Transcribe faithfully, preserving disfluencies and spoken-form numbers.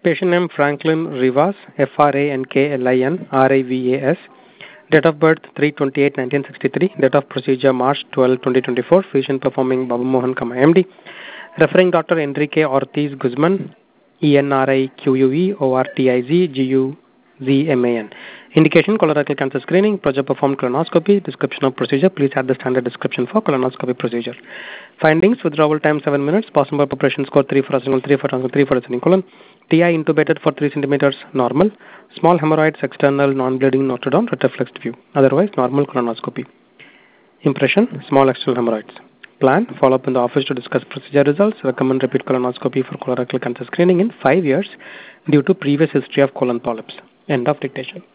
Patient name Franklin Rivas, F R A N K L I N R I V A S. Date of birth three twenty-eight nineteen sixty-three. Date of procedure March twelfth twenty twenty-four. Physician performing Babu Mohan, M D. Referring doctor Enrique Ortiz Guzman, E N R I Q U E O R T I Z G U Z M A N. Indication colorectal cancer screening. Project performed colonoscopy. Description of procedure. Please add the standard description for colonoscopy procedure. Findings: withdrawal time seven minutes. Possible preparation score three for ascending, three for ascending, three for ascending colon. T I intubated for three centimeters, normal. Small hemorrhoids, external, non-bleeding, noted on, retroflexed view. Otherwise, normal colonoscopy. Impression: small external hemorrhoids. Plan: follow up in the office to discuss procedure results. Recommend repeat colonoscopy for colorectal cancer screening in five years due to previous history of colon polyps. End of dictation.